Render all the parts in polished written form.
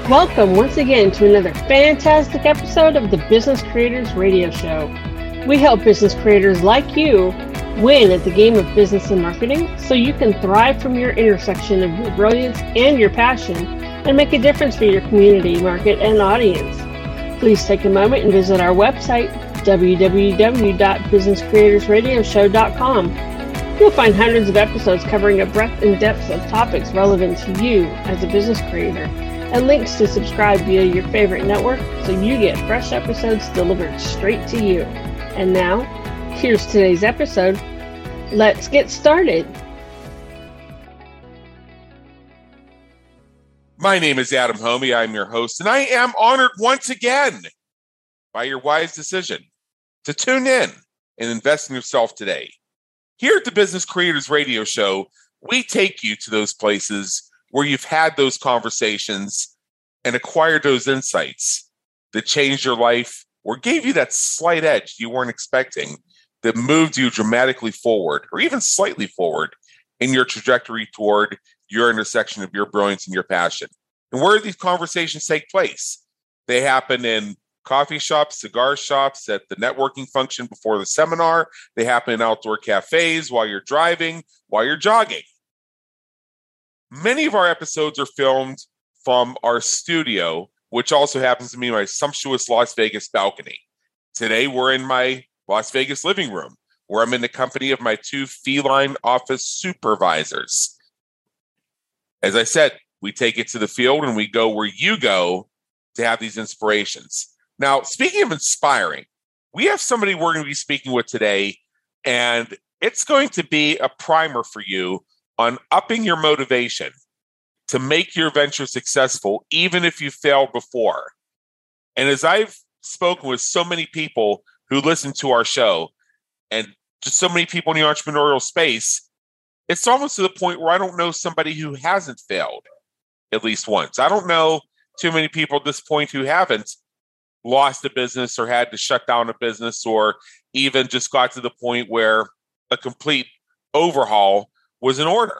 Welcome once again to another fantastic episode of the Business Creators Radio Show. We help business creators like you win at the game of business and marketing so you can thrive from your intersection of your brilliance and your passion and make a difference for your community, market, and audience. Please take a moment and visit our website, www.businesscreatorsradioshow.com. You'll find hundreds of episodes covering a breadth and depth of topics relevant to you as a business creator, and links to subscribe via your favorite network so you get fresh episodes delivered straight to you. And now, here's today's episode. Let's get started. My name is Adam Homey. I'm your host, and I am honored once again by your wise decision to tune in and invest in yourself today. Here at the Business Creators Radio Show, we take you to those places where you've had those conversations and acquired those insights that changed your life or gave you that slight edge you weren't expecting that moved you dramatically forward or even slightly forward in your trajectory toward your intersection of your brilliance and your passion. And where do these conversations take place? They happen in coffee shops, cigar shops, at the networking function before the seminar. They happen in outdoor cafes while you're driving, while you're jogging. Many of our episodes are filmed from our studio, which also happens to be my sumptuous Las Vegas balcony. Today, we're in my Las Vegas living room, where I'm in the company of my two feline office supervisors. As I said, we take it to the field and we go where you go to have these inspirations. Now, speaking of inspiring, we have somebody we're going to be speaking with today, and it's going to be a primer for you on upping your motivation to make your venture successful, even if you failed before. And as I've spoken with so many people who listen to our show, and just so many people in the entrepreneurial space, it's almost to the point where I don't know somebody who hasn't failed at least once. I don't know too many people at this point who haven't lost a business or had to shut down a business or even just got to the point where a complete overhaul was in order.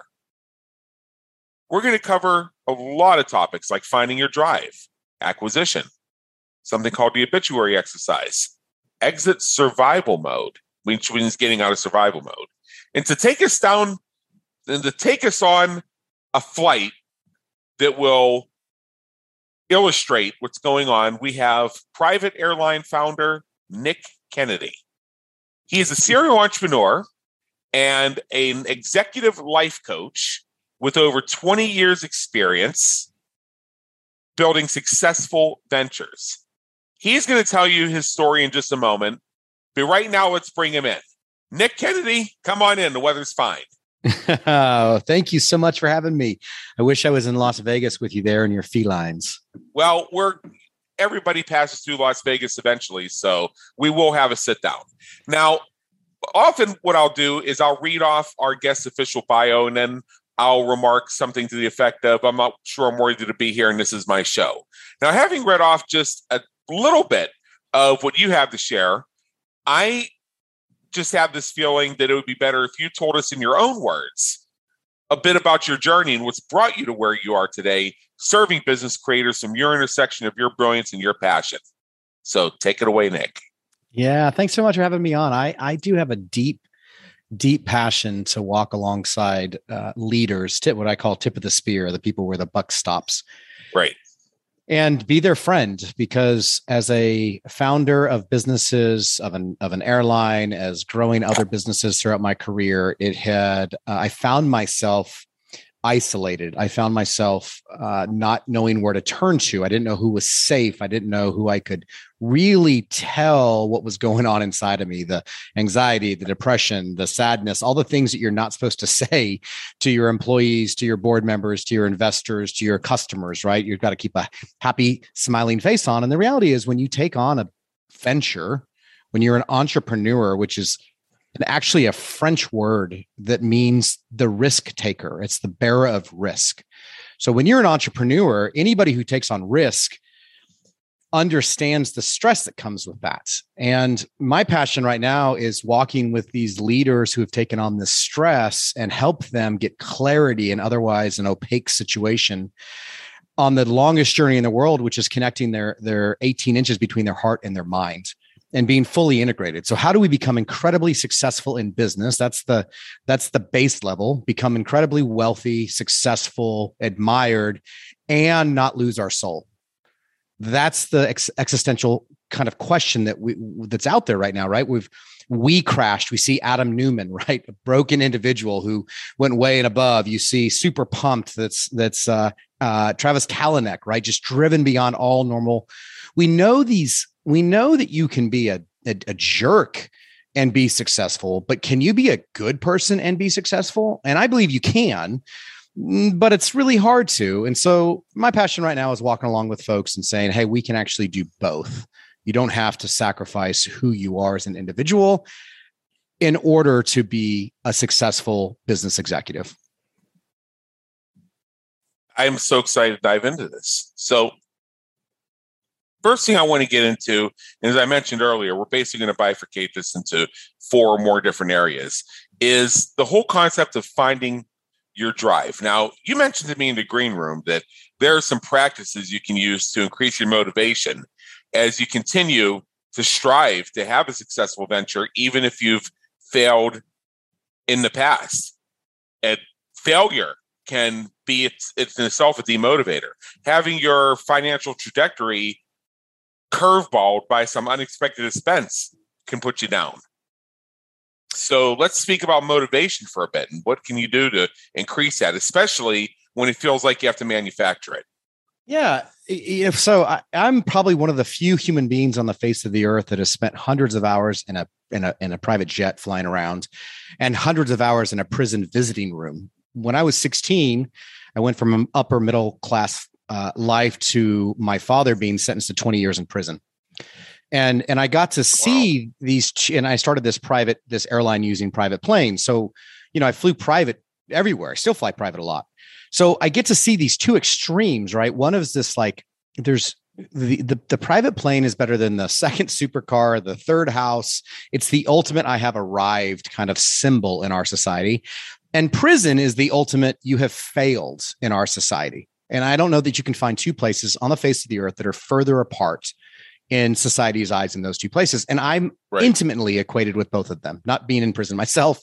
We're going to cover a lot of topics like finding your drive, acquisition, something called the obituary exercise, exit survival mode, which means getting out of survival mode. And to take us down and to take us on a flight that will illustrate what's going on, we have private airline founder Nick Kennedy. He is a serial entrepreneur and an executive life coach with over 20 years experience building successful ventures. He's going to tell you his story in just a moment, but right now let's bring him in. Nick Kennedy, come on in. The weather's fine. Oh, thank you so much for having me. I wish I was in Las Vegas with you there in your felines. Well, everybody passes through Las Vegas eventually, so we will have a sit down. Now, often what I'll do is I'll read off our guest's official bio, and then I'll remark something to the effect of, I'm not sure I'm worthy to be here, and this is my show. Now, having read off just a little bit of what you have to share, I just have this feeling that it would be better if you told us in your own words a bit about your journey and what's brought you to where you are today, serving business creators from your intersection of your brilliance and your passion. So take it away, Nick. Yeah, thanks so much for having me on. I do have a deep passion to walk alongside leaders, what I call tip of the spear, the people where the buck stops. Right. And be their friend, because as a founder of businesses, of an airline, as growing other businesses throughout my career, I found myself isolated. I found myself not knowing where to turn to. I didn't know who was safe. I didn't know who I could really tell what was going on inside of me, the anxiety, the depression, the sadness, all the things that you're not supposed to say to your employees, to your board members, to your investors, to your customers, right? You've got to keep a happy, smiling face on. And the reality is when you take on a venture, when you're an entrepreneur, which is actually a French word that means the risk taker. It's the bearer of risk. So when you're an entrepreneur, anybody who takes on risk understands the stress that comes with that. And my passion right now is walking with these leaders who have taken on this stress and help them get clarity in otherwise an opaque situation on the longest journey in the world, which is connecting their 18 inches between their heart and their mind and being fully integrated. So how do we become incredibly successful in business? That's the base level, become incredibly wealthy, successful, admired, and not lose our soul. That's the existential kind of question that's out there right now, right? We crashed. We see Adam Newman, right? A broken individual who went way and above. You see Super Pumped. That's Travis Kalanick, right? Just driven beyond all normal. We know that you can be a jerk and be successful, but can you be a good person and be successful? And I believe you can, but it's really hard to. And so my passion right now is walking along with folks and saying, hey, we can actually do both. You don't have to sacrifice who you are as an individual in order to be a successful business executive. I'm so excited to dive into this. So first thing I want to get into, and as I mentioned earlier, we're basically going to bifurcate this into 4 more different areas, is the whole concept of finding your drive. Now, you mentioned to me in the green room that there are some practices you can use to increase your motivation as you continue to strive to have a successful venture, even if you've failed in the past. And failure can be it's in itself a demotivator. Having your financial trajectory curveballed by some unexpected expense can put you down. So let's speak about motivation for a bit. And what can you do to increase that, especially when it feels like you have to manufacture it? Yeah. So I'm probably one of the few human beings on the face of the earth that has spent hundreds of hours in a private jet flying around and hundreds of hours in a prison visiting room. When I was 16, I went from an upper middle class life to my father being sentenced to 20 years in prison. And I got to see these, and I started this airline using private planes. So, I flew private everywhere. I still fly private a lot. So I get to see these two extremes, right? One is this, like, there's the private plane is better than the second supercar, the third house. It's the ultimate I have arrived kind of symbol in our society. And prison is the ultimate you have failed in our society. And I don't know that you can find two places on the face of the earth that are further apart in society's eyes in those two places. And I'm intimately equated with both of them, not being in prison myself,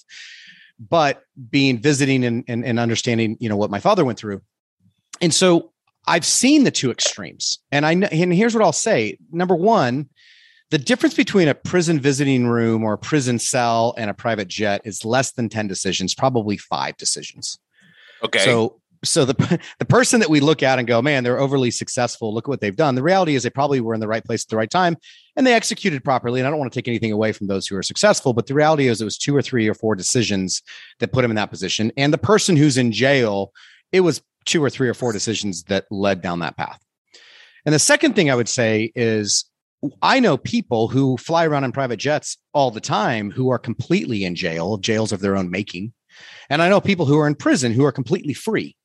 but being visiting and understanding, what my father went through. And so I've seen the two extremes. And here's what I'll say. Number one, the difference between a prison visiting room or a prison cell and a private jet is less than 10 decisions, probably 5 decisions. Okay. So the person that we look at and go, man, they're overly successful. Look at what they've done. The reality is they probably were in the right place at the right time and they executed properly. And I don't want to take anything away from those who are successful, but the reality is it was 2 or 3 or 4 decisions that put them in that position. And the person who's in jail, it was 2 or 3 or 4 decisions that led down that path. And the second thing I would say is I know people who fly around in private jets all the time who are completely in jails of their own making. And I know people who are in prison who are completely free.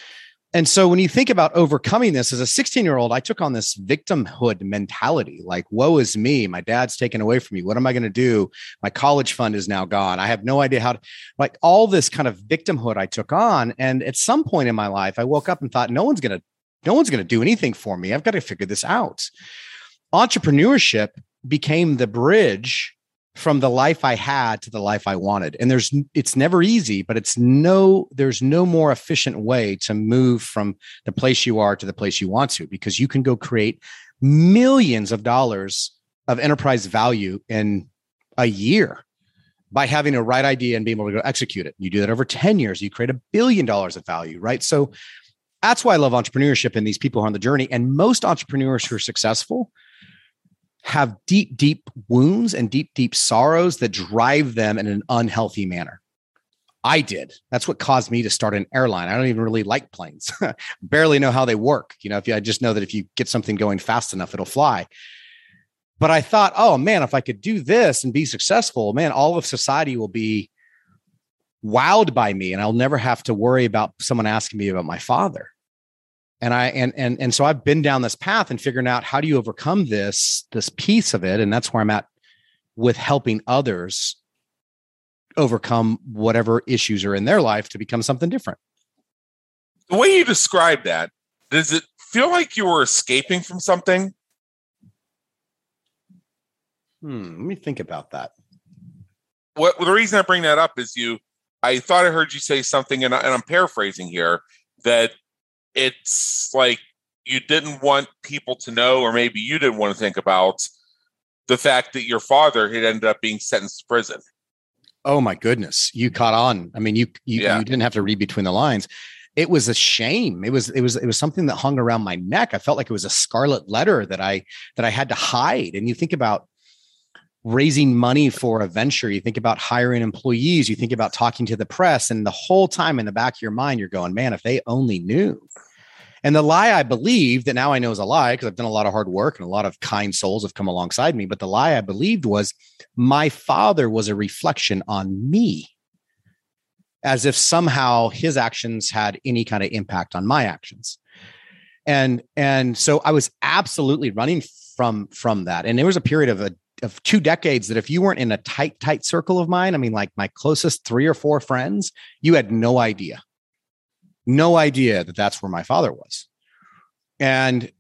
And so when you think about overcoming this, as a 16-year-old, I took on this victimhood mentality, like, woe is me. My dad's taken away from me. What am I going to do? My college fund is now gone. I have no idea how to, like, all this kind of victimhood I took on. And at some point in my life, I woke up and thought, no one's going to do anything for me. I've got to figure this out. Entrepreneurship became the bridge from the life I had to the life I wanted. And it's never easy, but there's no more efficient way to move from the place you are to the place you want to, because you can go create millions of dollars of enterprise value in a year by having a right idea and being able to go execute it. You do that over 10 years, you create $1 billion of value, right? So that's why I love entrepreneurship and these people who are on the journey. And most entrepreneurs who are successful have deep, deep wounds and deep, deep sorrows that drive them in an unhealthy manner. I did. That's what caused me to start an airline. I don't even really like planes. Barely know how they work. I just know that if you get something going fast enough, it'll fly. But I thought, oh man, if I could do this and be successful, man, all of society will be wowed by me and I'll never have to worry about someone asking me about my father. And so I've been down this path and figuring out how do you overcome this piece of it. And that's where I'm at with helping others overcome whatever issues are in their life to become something different. The way you describe that, does it feel like you were escaping from something? Let me think about that. The reason I bring that up is I thought I heard you say something, and I'm paraphrasing here, that it's like you didn't want people to know, or maybe you didn't want to think about the fact that your father had ended up being sentenced to prison. Oh my goodness. You caught on. I mean, you didn't have to read between the lines. It was a shame. It was something that hung around my neck. I felt like it was a scarlet letter that I had to hide. And you think about raising money for a venture, you think about hiring employees, you think about talking to the press, and the whole time in the back of your mind, you're going, man, if they only knew. And the lie I believed, that now I know is a lie because I've done a lot of hard work and a lot of kind souls have come alongside me. But the lie I believed was my father was a reflection on me, as if somehow his actions had any kind of impact on my actions. And so I was absolutely running from that. And there was a period of 2 decades that if you weren't in a tight circle of mine, I mean, like my closest 3 or 4 friends, you had no idea that that's where my father was. And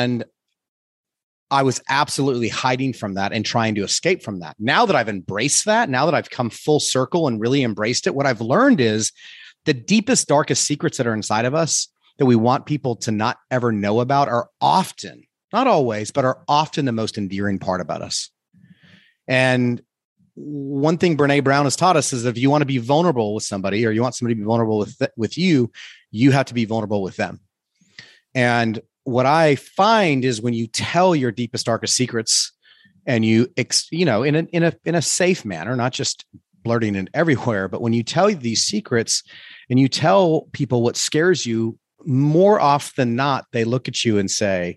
I was absolutely hiding from that and trying to escape from that. Now that I've embraced that, now that I've come full circle and really embraced it, what I've learned is the deepest, darkest secrets that are inside of us that we want people to not ever know about are often, not always, but are often the most endearing part about us. And one thing Brene Brown has taught us is if you want to be vulnerable with somebody, or you want somebody to be vulnerable with you, you have to be vulnerable with them. And what I find is when you tell your deepest, darkest secrets, and in a safe manner, not just blurting it everywhere, but when you tell these secrets and you tell people what scares you, more often than not, they look at you and say,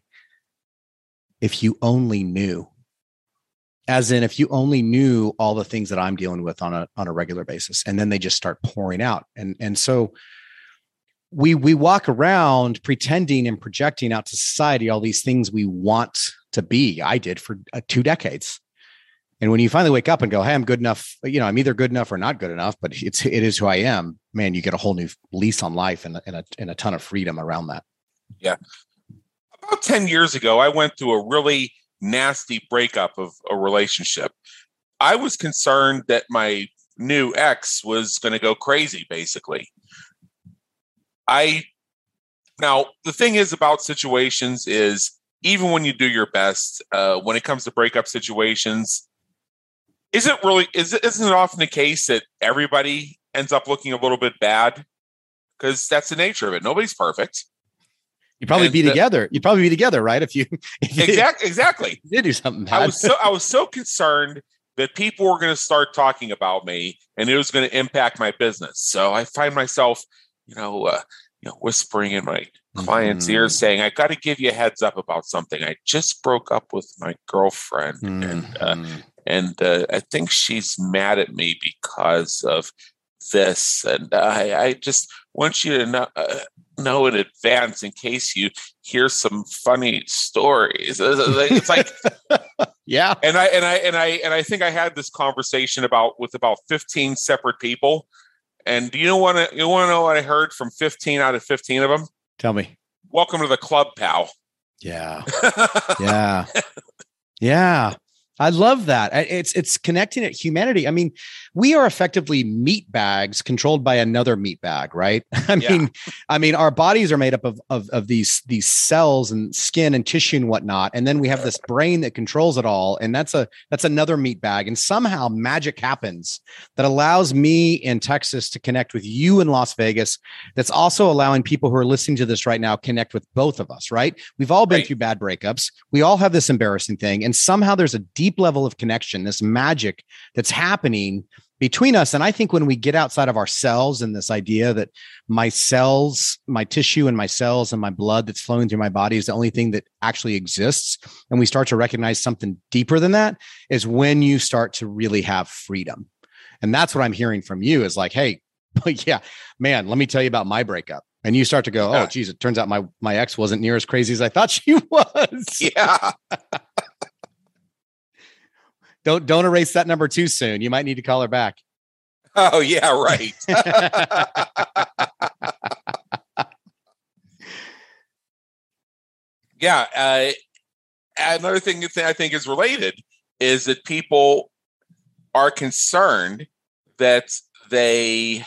if you only knew. As in, if you only knew all the things that I'm dealing with on a regular basis, and then they just start pouring out. And so we walk around pretending and projecting out to society all these things we want to be. I did for 2 decades. And when you finally wake up and go, hey, I'm good enough, I'm either good enough or not good enough, but it is who I am, man, you get a whole new lease on life and a ton of freedom around that. Yeah. About 10 years ago, I went through a really nasty breakup of a relationship. I was concerned that my new ex was going to go crazy, basically. Now, the thing is about situations is, even when you do your best, when it comes to breakup situations, isn't it often the case that everybody ends up looking a little bit bad? Because that's the nature of it. Nobody's perfect. You'd probably be together. You'd probably be together, right? If you exactly did do something bad. I was so concerned that people were going to start talking about me, and it was going to impact my business. So I find myself, whispering in my client's ear, saying, "I got to give you a heads up about something. I just broke up with my girlfriend, and I think she's mad at me because of this, and I just want you to know in advance in case you hear some funny stories." It's like, yeah. And I think I had this conversation with about 15 separate people. And do you want to know what I heard from 15 out of 15 of them? Tell me. Welcome to the club, pal. Yeah. Yeah. Yeah. I love that. It's connecting at humanity. I mean, we are effectively meat bags controlled by another meat bag, right? I mean, our bodies are made up of these cells and skin and tissue and whatnot, and then we have this brain that controls it all, and that's another meat bag. And somehow magic happens that allows me in Texas to connect with you in Las Vegas. That's also allowing people who are listening to this right now connect with both of us, right? We've all been through bad breakups. We all have this embarrassing thing, and somehow there's a deep level of connection, this magic that's happening between us. And I think when we get outside of ourselves and this idea that my cells, my tissue and my cells and my blood that's flowing through my body is the only thing that actually exists, and we start to recognize something deeper than that, is when you start to really have freedom. And that's what I'm hearing from you is like, hey, yeah, man, let me tell you about my breakup. And you start to go, oh, geez, it turns out my ex wasn't near as crazy as I thought she was. Yeah. Don't erase that number too soon. You might need to call her back. Oh, yeah, right. Yeah. Another thing I think is related is that people are concerned that they're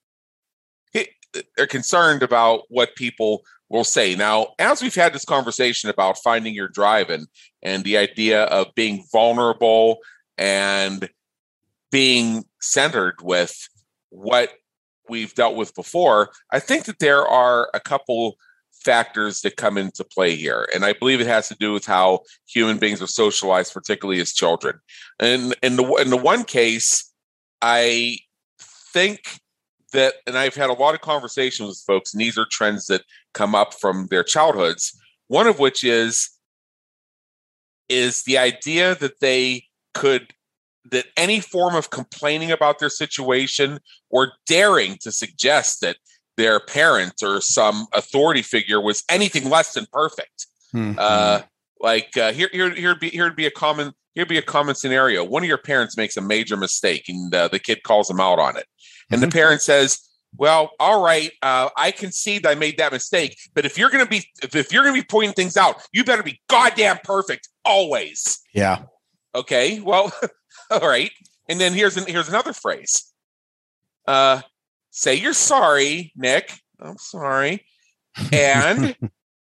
concerned about what people will say. Now, as we've had this conversation about finding your drive and the idea of being vulnerable and being centered with what we've dealt with before, I think that there are a couple factors that come into play here. And I believe it has to do with how human beings are socialized, particularly as children. And in the one case, I think that, and I've had a lot of conversations with folks, and these are trends that come up from their childhoods, one of which is the idea that that any form of complaining about their situation or daring to suggest that their parent or some authority figure was anything less than perfect. Mm-hmm. Here'd be a common scenario. One of your parents makes a major mistake, and the kid calls them out on it, and the parent says, "Well, all right, I concede I made that mistake, but if you're gonna be pointing things out, you better be goddamn perfect always." Yeah. Okay. Well, all right. And then here's another phrase. Say you're sorry, Nick. I'm sorry. And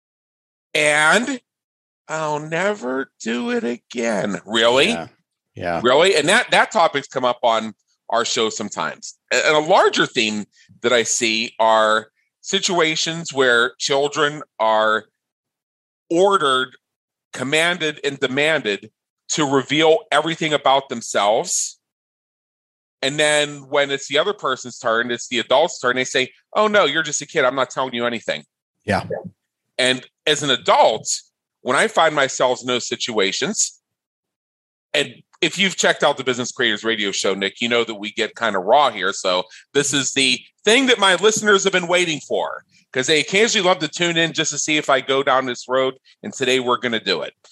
I'll never do it again. Really? Yeah. Really? And that topic's come up on our show sometimes. And a larger theme that I see are situations where children are ordered, commanded, and demanded to reveal everything about themselves. And then when it's the other person's turn, it's the adult's turn, they say, "Oh, no, you're just a kid. I'm not telling you anything." Yeah. And as an adult, when I find myself in those situations, and if you've checked out the Business Creators Radio Show, Nick, you know that we get kind of raw here. So this is the thing that my listeners have been waiting for, because they occasionally love to tune in just to see if I go down this road. And today we're going to do it.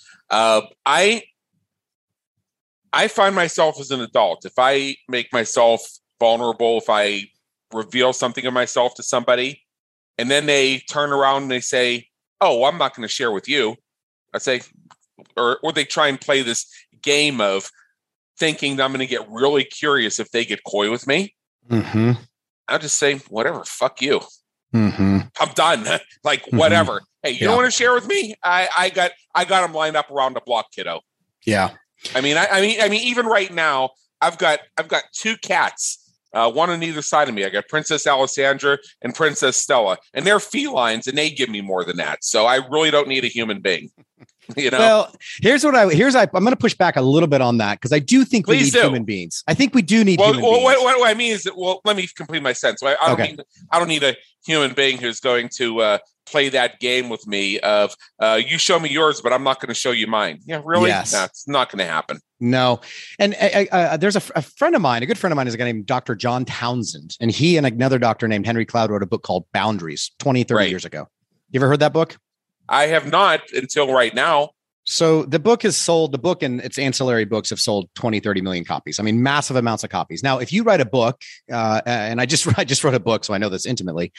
I find myself as an adult, if I make myself vulnerable, if I reveal something of myself to somebody, and then they turn around and they say, "Oh, I'm not going to share with you." I say, or they try and play this game of thinking that I'm going to get really curious if they get coy with me. Mm-hmm. I'll just say, "Whatever, fuck you." Mm-hmm. I'm done. Like, whatever. Hey, you don't want to share with me? I got them lined up around the block, kiddo. Yeah. I mean, even right now, I've got two cats, one on either side of me. I got Princess Alessandra and Princess Stella, and they're felines, and they give me more than that. So I really don't need a human being. You know. Well, I'm going to push back a little bit on that, because I do think we need human beings. I think we do need human beings. What I mean is that, let me complete my sentence. I don't need a human being who's going to play that game with me of you show me yours, but I'm not going to show you mine. Yeah, really? Yes. No, it's not going to happen. No. And there's a friend of mine, a good friend of mine is a guy named Dr. John Townsend. And he and another doctor named Henry Cloud wrote a book called Boundaries 20, 30 years ago. You ever heard that book? I have not until right now. So the book and its ancillary books have sold 20, 30 million copies. I mean, massive amounts of copies. Now, if you write a book, and I just wrote a book, so I know this intimately,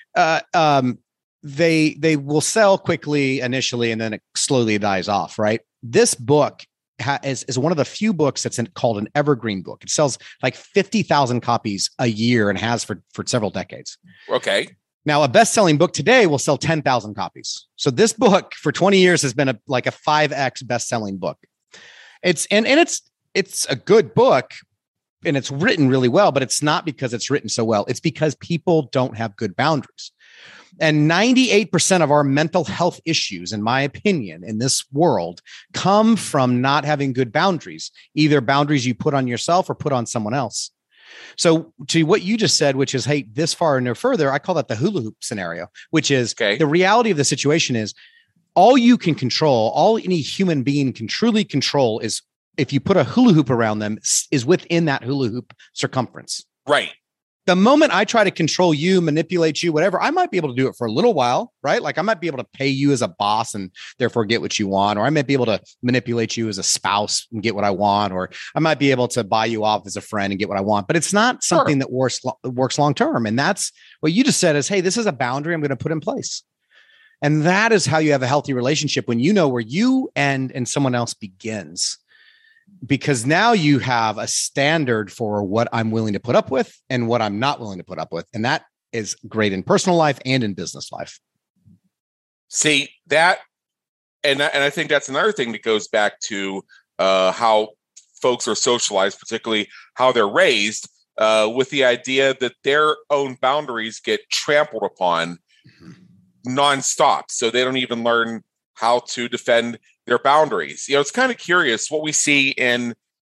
they will sell quickly initially, and then it slowly dies off, right? This book is one of the few books that's called an evergreen book. It sells like 50,000 copies a year and has for several decades. Okay. Now, a best-selling book today will sell 10,000 copies. So this book for 20 years has been like a 5x best-selling book. It's a good book, and it's written really well, but it's not because it's written so well. It's because people don't have good boundaries. And 98% of our mental health issues, in my opinion, in this world, come from not having good boundaries, either boundaries you put on yourself or put on someone else. So to what you just said, which is, hey, this far and no further, I call that the hula hoop scenario, which is the reality of the situation is all you can control, all any human being can truly control is if you put a hula hoop around them is within that hula hoop circumference. Right. The moment I try to control you, manipulate you, whatever, I might be able to do it for a little while, right? Like I might be able to pay you as a boss and therefore get what you want, or I might be able to manipulate you as a spouse and get what I want, or I might be able to buy you off as a friend and get what I want, but it's not something that works long-term. And that's what you just said is, hey, this is a boundary I'm going to put in place. And that is how you have a healthy relationship, when you know where you end and someone else begins. Because now you have a standard for what I'm willing to put up with and what I'm not willing to put up with. And that is great in personal life and in business life. See that, and I think that's another thing that goes back to how folks are socialized, particularly how they're raised, with the idea that their own boundaries get trampled upon nonstop. So they don't even learn how to defend their boundaries. It's kind of curious what we see in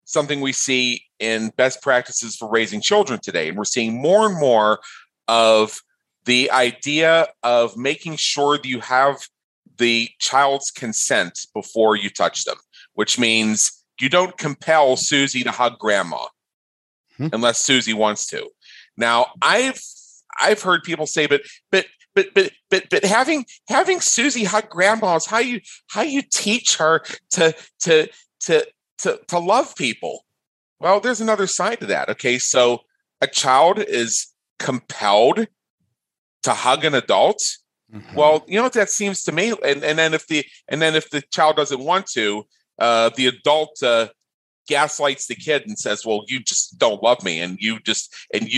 best practices for raising children today. And we're seeing more and more of the idea of making sure that you have the child's consent before you touch them, which means you don't compel Susie to hug grandma unless Susie wants to. Now, I've heard people say, but having Susie hug grandma is how you teach her to love people. Well, there's another side to that. Okay, so a child is compelled to hug an adult. Well, that seems to me. And then if the child doesn't want to, the adult gaslights the kid and says, "Well, you just don't love me, and you just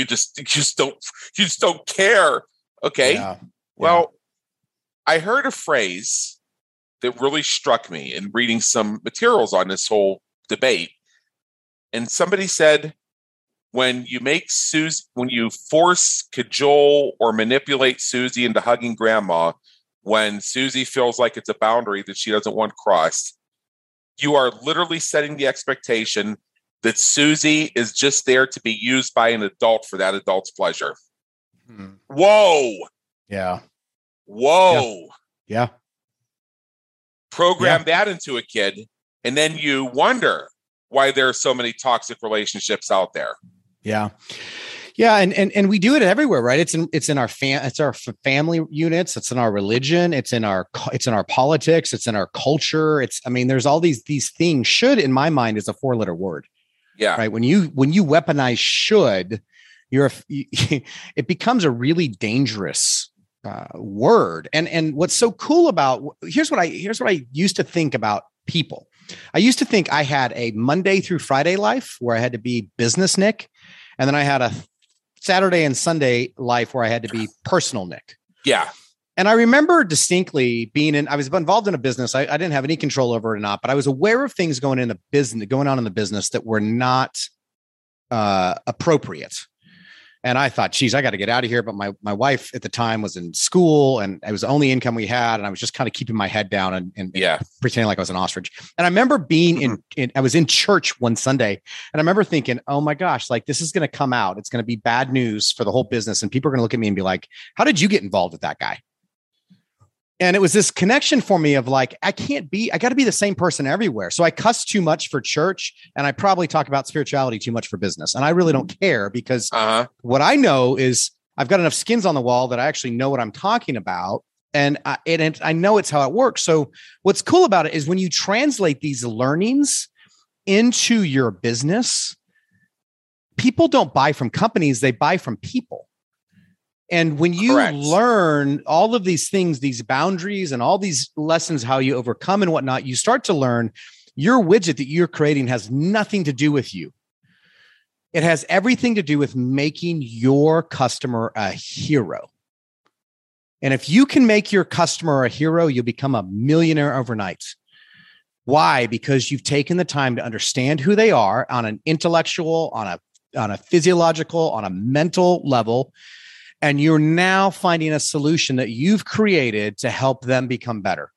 don't care." Okay. Yeah. Well, I heard a phrase that really struck me in reading some materials on this whole debate. And somebody said, when you force, cajole, or manipulate Susie into hugging grandma, when Susie feels like it's a boundary that she doesn't want crossed, you are literally setting the expectation that Susie is just there to be used by an adult for that adult's pleasure. Whoa. Yeah. Whoa. Yeah. Program that into a kid, and then you wonder why there are so many toxic relationships out there. Yeah. Yeah. And we do it everywhere, right? It's in our family units. It's in our religion. It's in our politics. It's in our culture. There's all these things. Should, in my mind, is a 4-letter word. Yeah. Right. When you weaponize should, it becomes a really dangerous word. And what's so cool about, here's what I used to think about people. I used to think I had a Monday through Friday life where I had to be business Nick. And then I had a Saturday and Sunday life where I had to be personal Nick. Yeah. And I remember distinctly I was involved in a business. I didn't have any control over it or not, but I was aware of things going on in the business that were not appropriate. And I thought, geez, I got to get out of here. But my wife at the time was in school, and it was the only income we had. And I was just kind of keeping my head down and pretending like I was an ostrich. And I remember being I was in church one Sunday, and I remember thinking, oh my gosh, like this is going to come out. It's going to be bad news for the whole business. And people are going to look at me and be like, how did you get involved with that guy? And it was this connection for me of like, I got to be the same person everywhere. So I cuss too much for church, and I probably talk about spirituality too much for business. And I really don't care, because what I know is I've got enough skins on the wall that I actually know what I'm talking about. And I know it's how it works. So what's cool about it is when you translate these learnings into your business, people don't buy from companies, they buy from people. And when you learn all of these things, these boundaries and all these lessons, how you overcome and whatnot, you start to learn your widget that you're creating has nothing to do with you. It has everything to do with making your customer a hero. And if you can make your customer a hero, you'll become a millionaire overnight. Why? Because you've taken the time to understand who they are on an intellectual, on a physiological, on a mental level. And you're now finding a solution that you've created to help them become better.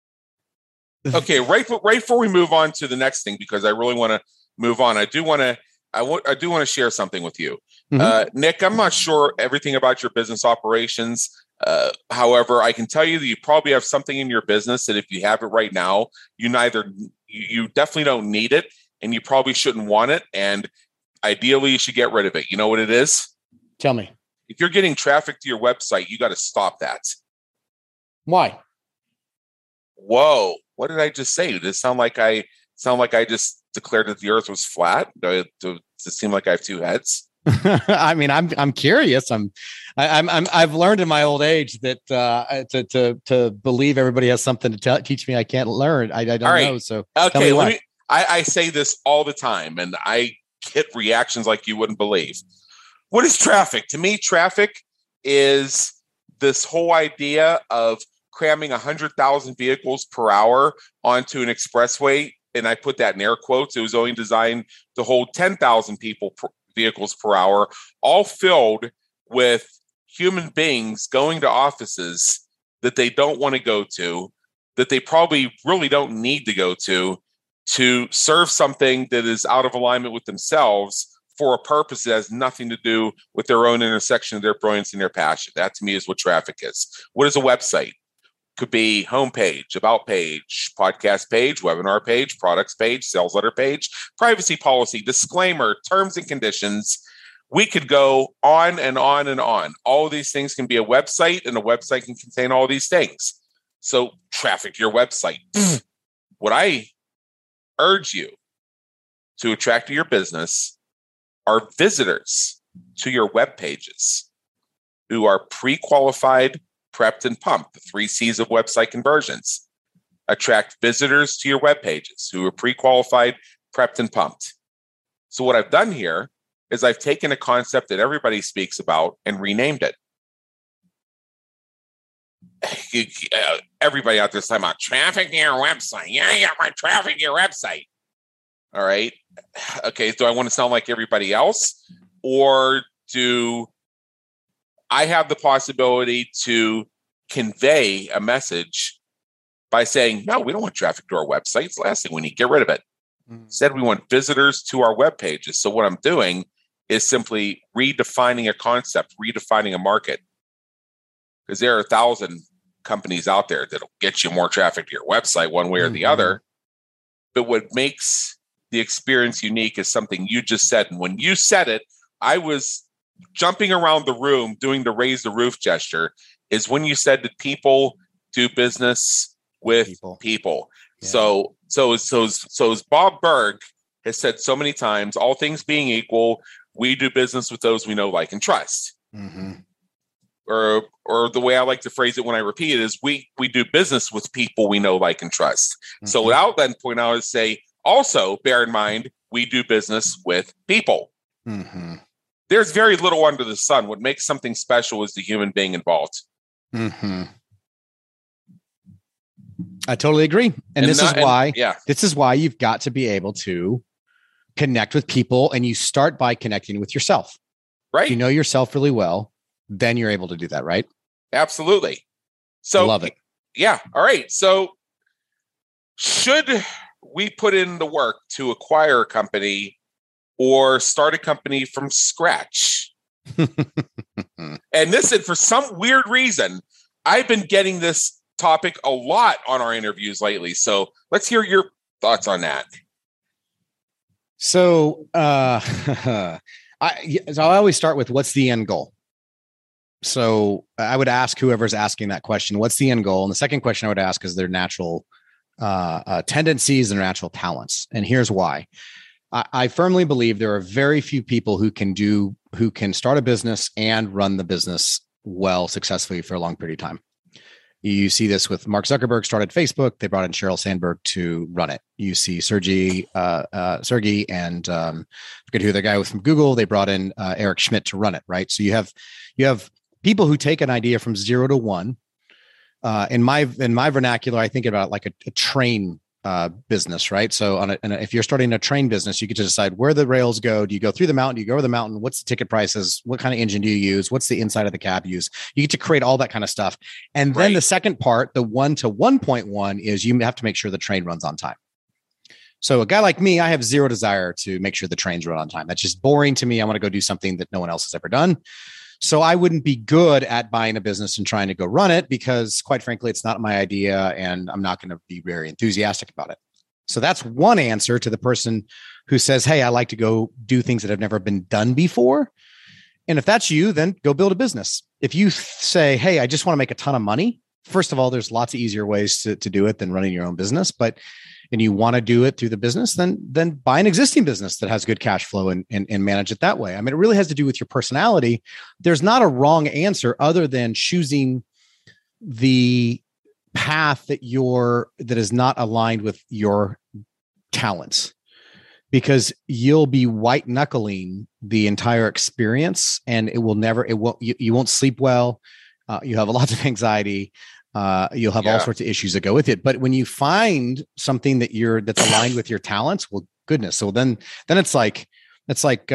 Okay, right before we move on to the next thing, because I really want to move on, I do want to share something with you. Nick, I'm not sure everything about your business operations. However, I can tell you that you probably have something in your business that if you have it right now, you definitely don't need it, and you probably shouldn't want it. And ideally, you should get rid of it. You know what it is? Tell me. If you're getting traffic to your website, you got to stop that. Why? Whoa. What did I just say? Did it sound like I just declared that the earth was flat? Does it seem like I have two heads? I mean, I'm curious. I've learned in my old age that to believe everybody has something to teach me I can't learn. I don't know. So okay, I say this all the time, and I get reactions like you wouldn't believe. What is traffic? To me, traffic is this whole idea of cramming 100,000 vehicles per hour onto an expressway. And I put that in air quotes. It was only designed to hold 10,000 vehicles per hour, all filled with human beings going to offices that they don't want to go to, that they probably really don't need to go to serve something that is out of alignment with themselves for a purpose that has nothing to do with their own intersection of their brilliance and their passion. That to me is what traffic is. What is a website? Could be homepage, about page, podcast page, webinar page, products page, sales letter page, privacy policy, disclaimer, terms and conditions. We could go on and on and on. All of these things can be a website, and a website can contain all these things. So traffic your website. What I urge you to attract to your business are visitors to your web pages who are pre-qualified, prepped, and pumped, the 3 C's of website conversions. Attract visitors to your web pages who are pre-qualified, prepped, and pumped. So what I've done here is I've taken a concept that everybody speaks about and renamed it. Everybody out there is talking about traffic your website. Yeah, my traffic your website. All right. Okay. Do I want to sound like everybody else? Or do I have the possibility to convey a message by saying, no, we don't want traffic to our website. It's the last thing we need. Get rid of it. Instead, we want visitors to our web pages. So what I'm doing is simply redefining a concept, redefining a market. Because there are 1,000 companies out there that'll get you more traffic to your website one way or the other. But what makes the experience unique is something you just said. And when you said it, I was jumping around the room doing the raise the roof gesture, is when you said that people do business with people. Yeah. So as Bob Berg has said so many times, all things being equal, we do business with those we know, like, and trust. Or the way I like to phrase it when I repeat it is we do business with people we know, like, and trust. So what I'll then point out is say, also bear in mind, we do business with people. There's very little under the sun. What makes something special is the human being involved. I totally agree. And this is why you've got to be able to connect with people, and you start by connecting with yourself. Right. If you know yourself really well, then you're able to do that, right? Absolutely. So love it. Yeah. All right. So should we put in the work to acquire a company or start a company from scratch? And for some weird reason, I've been getting this topic a lot on our interviews lately. So let's hear your thoughts on that. So, I always start with, what's the end goal? So I would ask whoever's asking that question, what's the end goal? And the second question I would ask is their natural tendencies and their natural talents. And here's why. I firmly believe there are very few people who can start a business and run the business well, successfully for a long period of time. You see this with Mark Zuckerberg started Facebook. They brought in Sheryl Sandberg to run it. You see Sergey and forget who the guy was from Google. They brought in Eric Schmidt to run it, right? So you have people who take an idea from 0 to 1. In my vernacular, I think about like a train business, right? So if you're starting a train business, you get to decide where the rails go. Do you go through the mountain? Do you go over the mountain? What's the ticket prices? What kind of engine do you use? What's the inside of the cab use? You get to create all that kind of stuff. And then the second part, the 1 to 1.1, is you have to make sure the train runs on time. So a guy like me, I have zero desire to make sure the trains run on time. That's just boring to me. I want to go do something that no one else has ever done. So I wouldn't be good at buying a business and trying to go run it because, quite frankly, it's not my idea and I'm not going to be very enthusiastic about it. So that's one answer to the person who says, hey, I like to go do things that have never been done before. And if that's you, then go build a business. If you say, hey, I just want to make a ton of money, first of all, there's lots of easier ways to do it than running your own business. But and you want to do it through the business, then buy an existing business that has good cash flow and manage it that way. I mean, it really has to do with your personality. There's not a wrong answer other than choosing the path that is not aligned with your talents, because you'll be white knuckling the entire experience, and you won't sleep well. You have a lot of anxiety. You'll have all sorts of issues that go with it. But when you find something that's aligned with your talents, well, goodness. So then it's like riding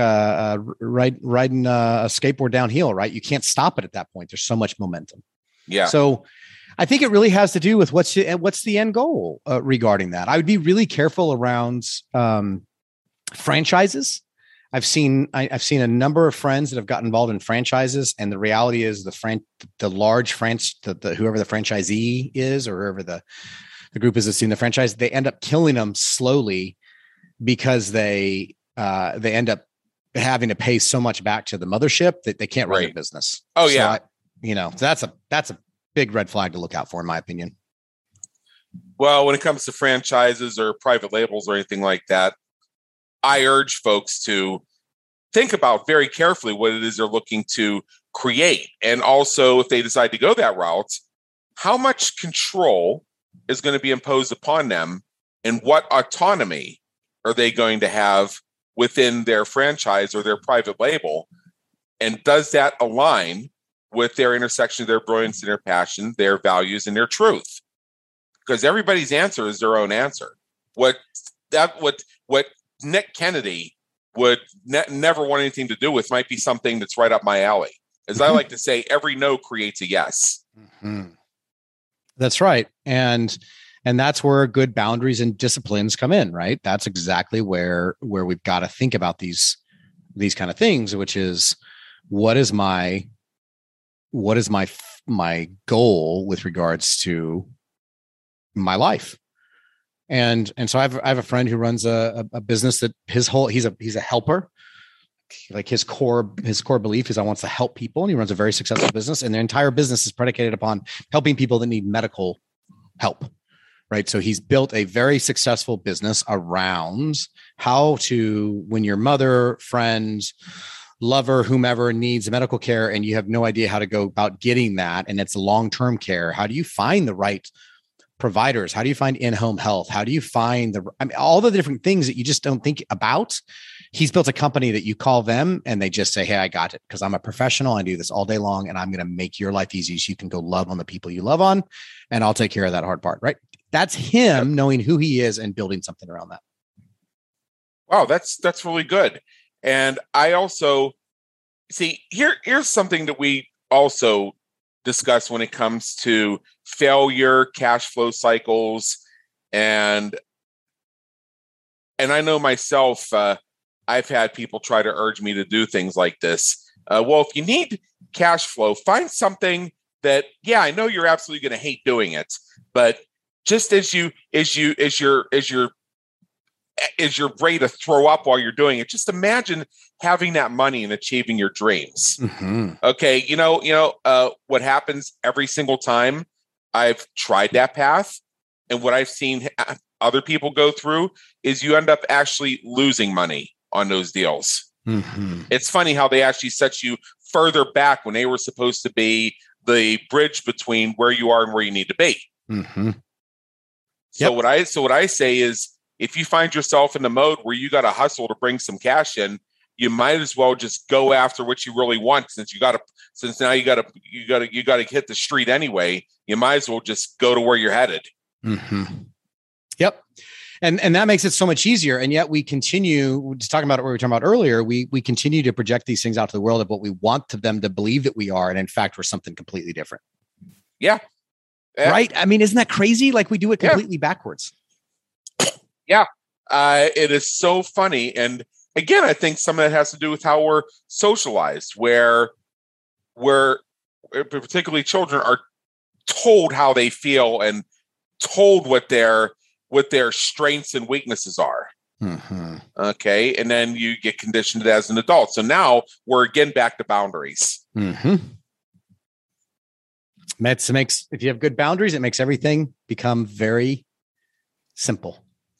a skateboard downhill, right? You can't stop it at that point. There's so much momentum. Yeah. So I think it really has to do with what's the end goal regarding that. I would be really careful around franchises. I've seen a number of friends that have gotten involved in franchises, and the reality is whoever the franchisee is, or whoever the group is that's in the franchise, they end up killing them slowly because they end up having to pay so much back to the mothership that they can't run their business. Oh, so yeah. So that's a big red flag to look out for, in my opinion. Well, when it comes to franchises or private labels or anything like that, I urge folks to think about very carefully what it is they're looking to create. And also, if they decide to go that route, how much control is going to be imposed upon them, and what autonomy are they going to have within their franchise or their private label? And does that align with their intersection of their brilliance and their passion, their values and their truth? Because everybody's answer is their own answer. What Nick Kennedy would never want anything to do with might be something that's right up my alley. As I like to say, every no creates a yes. Mm-hmm. That's right. And that's where good boundaries and disciplines come in, right? That's exactly where we've got to think about these kind of things, which is what is my goal with regards to my life. And so I have a friend who runs a business that he's a helper. Like his core belief is I want to help people, and he runs a very successful business, and their entire business is predicated upon helping people that need medical help. Right. So he's built a very successful business around how to, when your mother, friend, lover, whomever needs medical care, and you have no idea how to go about getting that, and it's long-term care, how do you find the right providers? How do you find in-home health? How do you find all the different things that you just don't think about? He's built a company that you call them and they just say, hey, I got it, because I'm a professional. I do this all day long, and I'm going to make your life easy so you can go love on the people you love on, and I'll take care of that hard part. Right. That's him knowing who he is and building something around that. Wow. That's really good. And I also see here's something that we also discuss when it comes to failure, cash flow cycles. And I know myself, I've had people try to urge me to do things like this. Well, if you need cash flow, find something that, I know you're absolutely going to hate doing it, but just as you're ready to throw up while you're doing it, just imagine having that money and achieving your dreams. Mm-hmm. Okay. What happens every single time I've tried that path, and what I've seen other people go through, is you end up actually losing money on those deals. Mm-hmm. It's funny how they actually set you further back when they were supposed to be the bridge between where you are and where you need to be. Mm-hmm. So what I say is, if you find yourself in the mode where you got to hustle to bring some cash in, you might as well just go after what you really want. Since now you got to hit the street anyway. You might as well just go to where you're headed. Mm-hmm. Yep. And that makes it so much easier. And yet we continue just talking about what we were talking about earlier. We continue to project these things out to the world of what we want them to believe that we are. And in fact, we're something completely different. Yeah. Right. I mean, isn't that crazy? Like we do it completely backwards. Yeah. It is so funny. And again, I think some of that has to do with how we're socialized, where particularly children are told how they feel and told what their strengths and weaknesses are. Mm-hmm. Okay. And then you get conditioned as an adult. So now we're again back to boundaries. Mm-hmm. If you have good boundaries, it makes everything become very simple.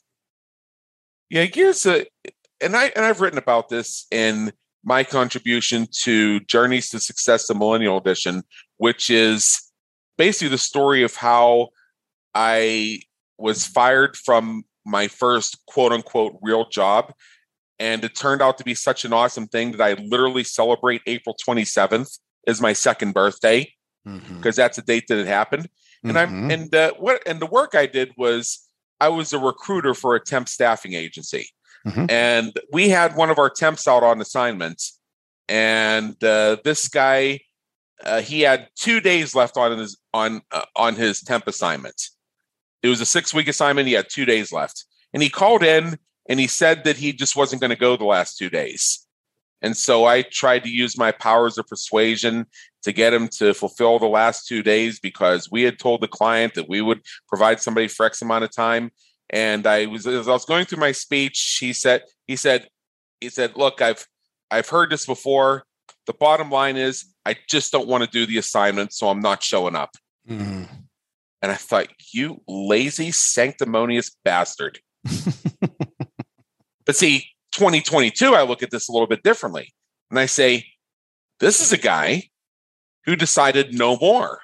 Yeah, I've written about this in my contribution to Journeys to Success, the Millennial Edition, which is basically the story of how I was fired from my first quote unquote real job. And it turned out to be such an awesome thing that I literally celebrate April 27th as my second birthday, because that's the date that it happened. And the work I did was I was a recruiter for a temp staffing agency. And we had one of our temps out on assignment, and this guy, he had 2 days left on his temp assignment. It was a 6-week assignment. He had 2 days left, and he called in and he said that he just wasn't going to go the last 2 days. And so I tried to use my powers of persuasion to get him to fulfill the last 2 days, because we had told the client that we would provide somebody for X amount of time. And as I was going through my speech, he said, look, I've heard this before. The bottom line is I just don't want to do the assignment, so I'm not showing up. And I thought, you lazy, sanctimonious bastard. But see, 2022, I look at this a little bit differently. And I say, this is a guy who decided no more.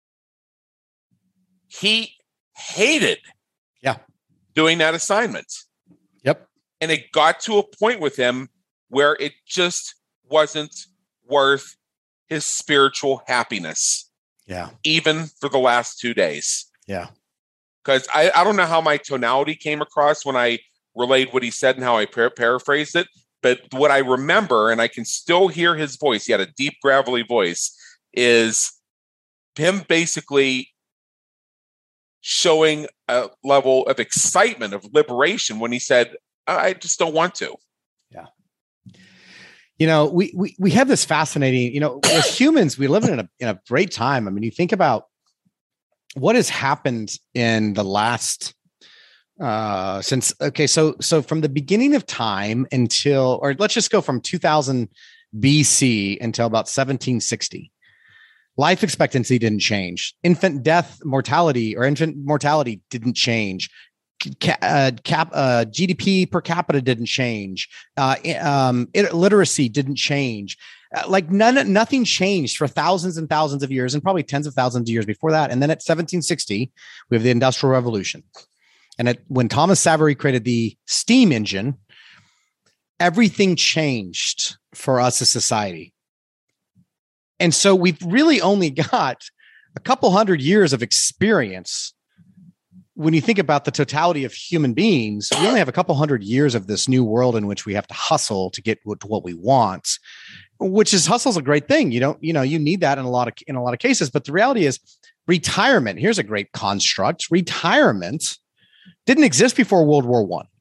He hated doing that assignment. Yep. And it got to a point with him where it just wasn't worth his spiritual happiness. Yeah. Even for the last 2 days. Yeah. Because I don't know how my tonality came across when I relayed what he said and how I paraphrased it. But what I remember, and I can still hear his voice, he had a deep, gravelly voice, is him basically showing a level of excitement, of liberation, when he said, I just don't want to. Yeah. You know, we have this fascinating, you know, as humans, we live in a great time. I mean, you think about what has happened in the last, so from the beginning of time until, or let's just go from 2000 BC until about 1760. Life expectancy didn't change. Infant mortality didn't change. GDP per capita didn't change. Literacy didn't change. Nothing changed for thousands and thousands of years, and probably tens of thousands of years before that. And then at 1760, we have the Industrial Revolution. And when Thomas Savery created the steam engine, everything changed for us as society. And so we've really only got a couple hundred years of experience. When you think about the totality of human beings, we only have a couple hundred years of this new world in which we have to hustle to get what we want, hustle's a great thing. You need that in a lot of cases. But the reality is retirement. Here's a great construct. Retirement didn't exist before World War I.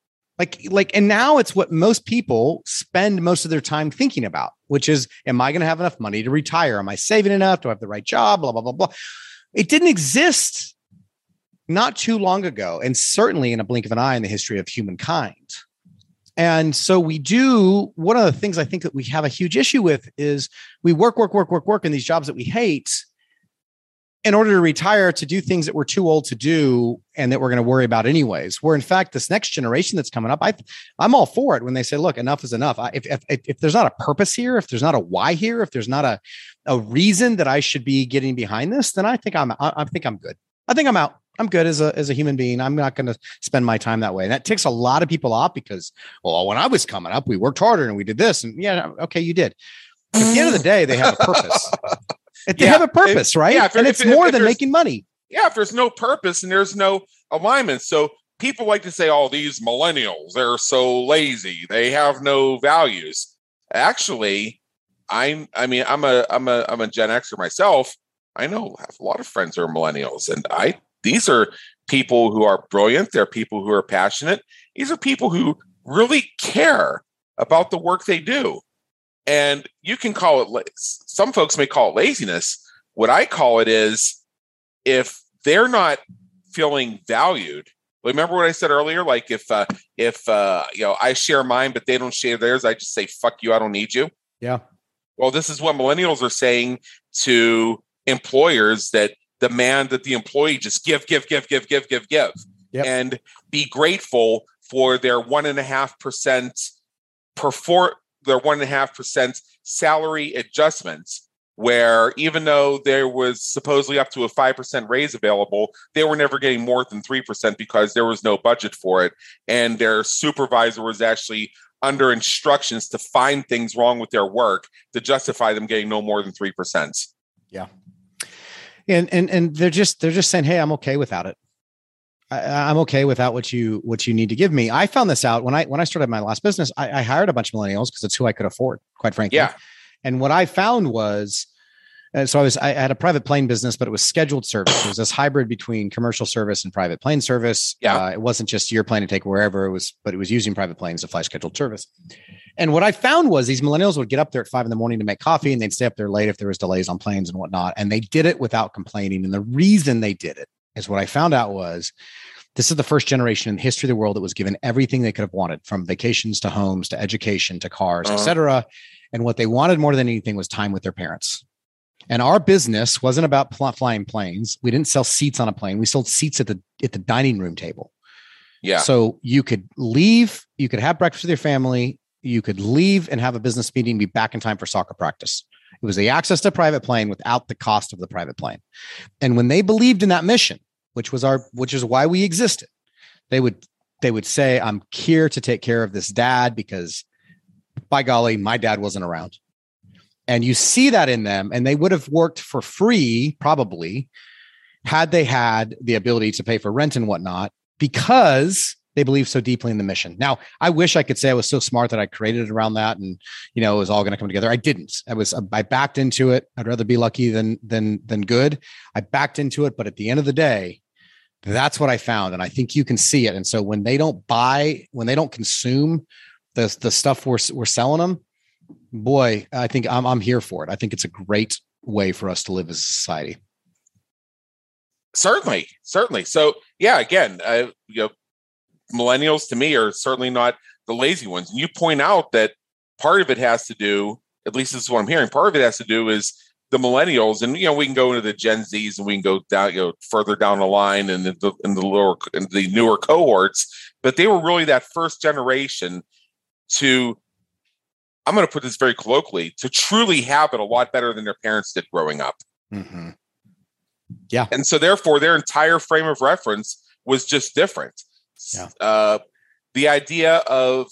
And now it's what most people spend most of their time thinking about, which is, am I going to have enough money to retire? Am I saving enough? Do I have the right job? Blah, blah, blah, blah. It didn't exist not too long ago, and certainly in a blink of an eye in the history of humankind. And so one of the things I think that we have a huge issue with is we work in these jobs that we hate in order to retire, to do things that we're too old to do and that we're going to worry about anyways. Where in fact, this next generation that's coming up, I'm all for it when they say, look, enough is enough. If there's not a purpose here, if there's not a why here, if there's not a reason that I should be getting behind this, then I think I'm good. I think I'm out. I'm good as a human being. I'm not going to spend my time that way. And that ticks a lot of people off because, well, when I was coming up, we worked harder and we did this. And yeah, okay, you did. But at the end of the day, they have a purpose. They have a purpose, right? Yeah, and it's more than making money. Yeah, if there's no purpose and there's no alignment. So people like to say, oh, these millennials, they're so lazy. They have no values. Actually, I'm a Gen Xer myself. I have a lot of friends who are millennials, and these are people who are brilliant. They're people who are passionate. These are people who really care about the work they do. And you can call it, some folks may call it laziness. What I call it is, if they're not feeling valued, remember what I said earlier? Like if I share mine, but they don't share theirs, I just say, fuck you, I don't need you. Yeah. Well, this is what millennials are saying to employers that demand that the employee just give, Yep. and be grateful for their 1.5% their 1.5% salary adjustments, where even though there was supposedly up to a 5% raise available, they were never getting more than 3% because there was no budget for it. And their supervisor was actually under instructions to find things wrong with their work to justify them getting no more than 3%. Yeah. And they're just saying, hey, I'm okay without it. I'm okay without what you need to give me. I found this out when I started my last business. I hired a bunch of millennials because it's who I could afford, quite frankly. Yeah. And what I found was, I had a private plane business, but it was scheduled service. It was this hybrid between commercial service and private plane service. Yeah. It wasn't just your plane to take wherever but it was using private planes to fly scheduled service. And what I found was these millennials would get up there at 5 a.m. to make coffee, and they'd stay up there late if there was delays on planes and whatnot. And they did it without complaining. And the reason they did it is what I found out was this is the first generation in the history of the world that was given everything they could have wanted, from vacations to homes to education to cars, et cetera. And what they wanted more than anything was time with their parents. And our business wasn't about flying planes. We didn't sell seats on a plane. We sold seats at the dining room table. Yeah. So you could leave, you could have breakfast with your family, you could leave and have a business meeting, be back in time for soccer practice. It was the access to private plane without the cost of the private plane. And when they believed in that mission, which is why we existed, they would say, I'm here to take care of this dad because, by golly, my dad wasn't around. And you see that in them, and they would have worked for free probably had they had the ability to pay for rent and whatnot, because they believe so deeply in the mission. Now, I wish I could say I was so smart that I created it around that and, it was all going to come together. I didn't. I backed into it. I'd rather be lucky than good. I backed into it. But at the end of the day, that's what I found. And I think you can see it. And so when they don't consume the stuff we're selling them, boy, I think I'm here for it. I think it's a great way for us to live as a society. Certainly. So yeah, again, millennials to me are certainly not the lazy ones. And you point out that part of it has to do, at least this is what I'm hearing, part of it has to do is the millennials, and we can go into the Gen Zs and we can go down, further down the line and in the newer cohorts, but they were really that first generation to, I'm going to put this very colloquially, to truly have it a lot better than their parents did growing up. Mm-hmm. Yeah. And so therefore their entire frame of reference was just different. Yeah. The idea of,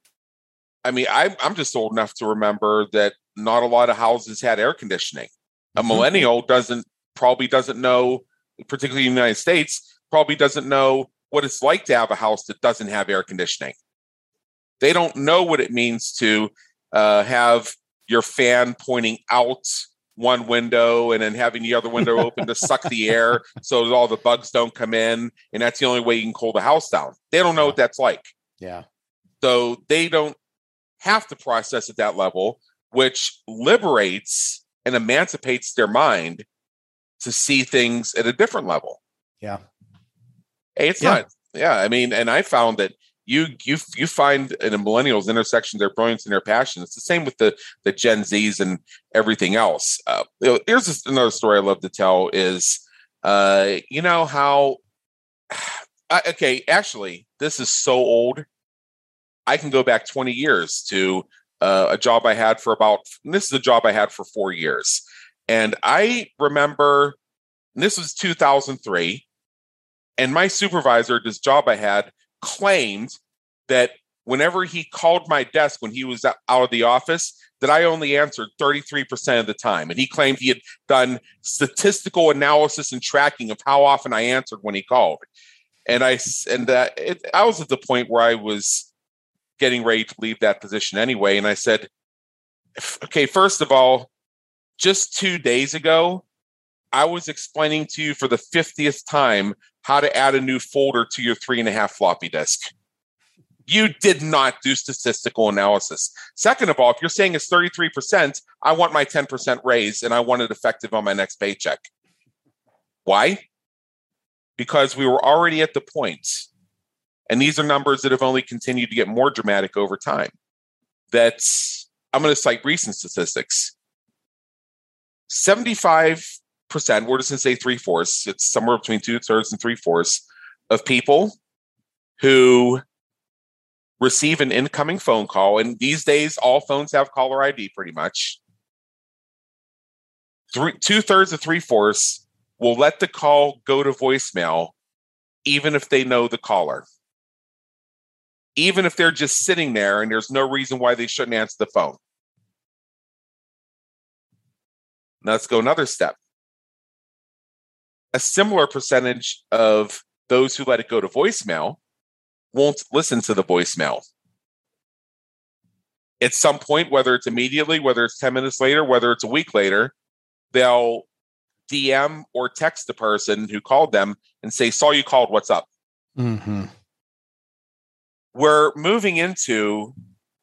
I'm just old enough to remember that not a lot of houses had air conditioning. A millennial probably doesn't know, particularly in the United States, probably doesn't know what it's like to have a house that doesn't have air conditioning. They don't know what it means to have your fan pointing out one window and then having the other window open to suck the air so that all the bugs don't come in. And that's the only way you can cool the house down. They don't know what that's like. Yeah. So they don't have to process at that level, which liberates and emancipates their mind to see things at a different level. Yeah. Hey, it's not. Yeah. And I found that you find in the millennials intersection their brilliance and their passion. It's the same with the Gen Zs and everything else. Here's another story I love to tell is, how, actually, this is so old. I can go back 20 years to a job I had for this is a job I had for 4 years. And I remember, and this was 2003, and my supervisor, this job I had, claimed that whenever he called my desk when he was out of the office, that I only answered 33% of the time. And he claimed he had done statistical analysis and tracking of how often I answered when he called. And I was at the point where I was getting ready to leave that position anyway. And I said, okay, first of all, just 2 days ago, I was explaining to you for the 50th time how to add a new folder to your 3.5 floppy disk. You did not do statistical analysis. Second of all, if you're saying it's 33%, I want my 10% raise and I want it effective on my next paycheck. Why? Because we were already at the point, and these are numbers that have only continued to get more dramatic over time, that I'm going to cite recent statistics. 75%, we're just going to say 3/4, it's somewhere between 2/3 and 3/4 of people who receive an incoming phone call, and these days all phones have caller ID pretty much. 2/3 to 3/4 will let the call go to voicemail, even if they know the caller. Even if they're just sitting there and there's no reason why they shouldn't answer the phone. Now let's go another step. A similar percentage of those who let it go to voicemail won't listen to the voicemail. At some point, whether it's immediately, whether it's 10 minutes later, whether it's a week later, they'll DM or text the person who called them and say, saw you called, what's up? Mm-hmm. We're moving into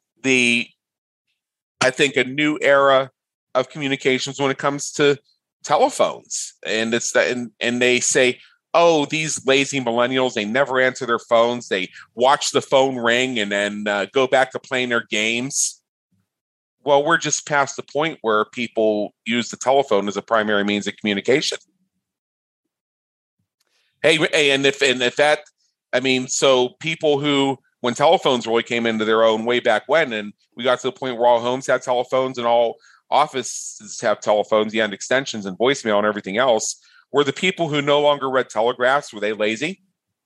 I think, a new era of communications when it comes to telephones. And it's that, and they say, oh, these lazy millennials, they never answer their phones. They watch the phone ring and then go back to playing their games. Well, we're just past the point where people use the telephone as a primary means of communication. So people who, when telephones really came into their own way back when, and we got to the point where all homes had telephones and all offices have telephones, and extensions and voicemail and everything else, were the people who no longer read telegraphs, were they lazy?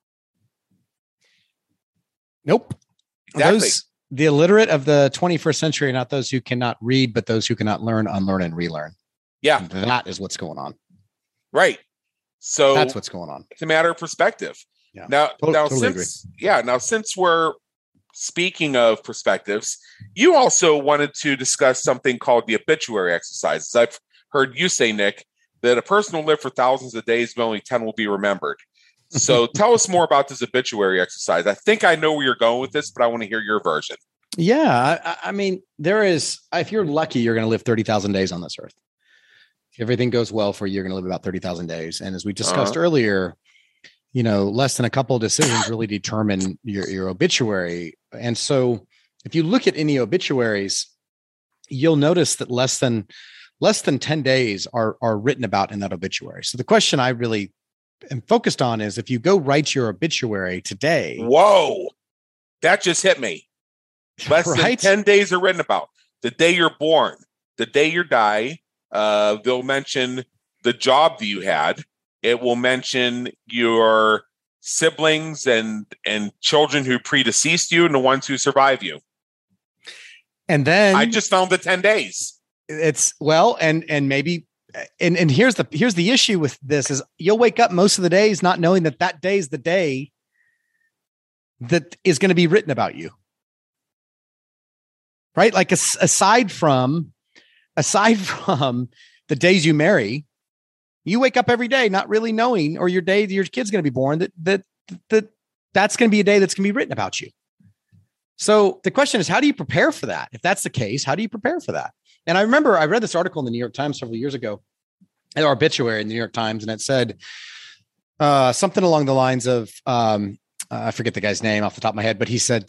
Nope. Exactly. The illiterate of the 21st century are not those who cannot read, but those who cannot learn, unlearn, and relearn. Yeah. And that is what's going on. Right. So that's what's going on. It's a matter of perspective. Yeah. Now, since we're speaking of perspectives, you also wanted to discuss something called the obituary exercises. I've heard you say, Nick, that a person will live for thousands of days, but only 10 will be remembered. So tell us more about this obituary exercise. I think I know where you're going with this, but I want to hear your version. Yeah. I mean, if you're lucky, you're going to live 30,000 days on this earth. If everything goes well for you, you're going to live about 30,000 days. And as we discussed earlier, less than a couple of decisions really determine your obituary. And so if you look at any obituaries, you'll notice that less than 10 days are written about in that obituary. So the question I really am focused on is, if you go write your obituary today. Whoa, that just hit me. Less than 10 days are written about. The day you're born, the day you die. They'll mention the job that you had. It will mention your siblings and children who predeceased you and the ones who survive you. And then I just found the 10 days. It's and maybe, and here's the issue with this is you'll wake up most of the days not knowing that day is the day that is going to be written about you. Right? Like aside from the days you marry, you wake up every day not really knowing, or your day your kid's going to be born, that's going to be a day that's going to be written about you. So the question is, how do you prepare for that? If that's the case, how do you prepare for that? And I remember I read this article in the New York Times several years ago, an obituary in the New York Times, and it said something along the lines of, I forget the guy's name off the top of my head, but he said,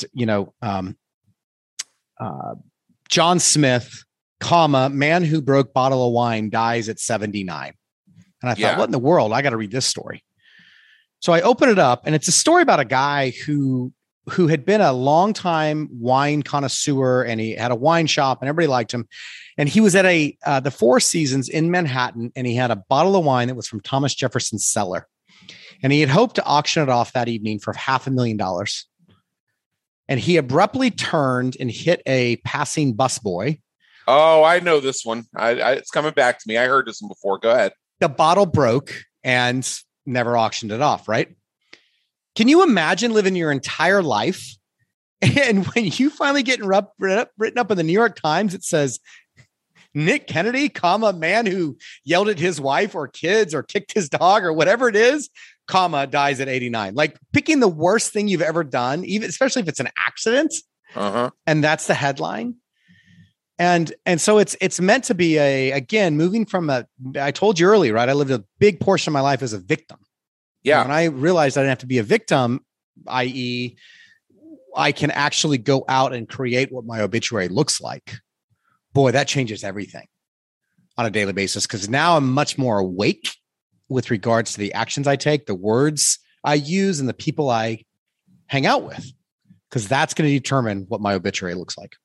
John Smith, man who broke bottle of wine dies at 79. And I thought, what in the world? I got to read this story. So I open it up, and it's a story about a guy who had been a longtime wine connoisseur, and he had a wine shop and everybody liked him. And he was at the Four Seasons in Manhattan, and he had a bottle of wine that was from Thomas Jefferson's cellar. And he had hoped to auction it off that evening for $500,000. And he abruptly turned and hit a passing busboy. Oh, I know this one. It's coming back to me. I heard this one before. Go ahead. The bottle broke and never auctioned it off, right? Can you imagine living your entire life, and when you finally get written up in the New York Times, it says Nick Kennedy, man who yelled at his wife or kids or kicked his dog or whatever it is, dies at 89. Like picking the worst thing you've ever done, even especially if it's an accident. And that's the headline. And so it's meant to be moving from I told you earlier, right? I lived a big portion of my life as a victim. Yeah. And when I realized I didn't have to be a victim, i.e. I can actually go out and create what my obituary looks like. Boy, that changes everything on a daily basis, because now I'm much more awake with regards to the actions I take, the words I use, and the people I hang out with. because that's going to determine what my obituary looks like.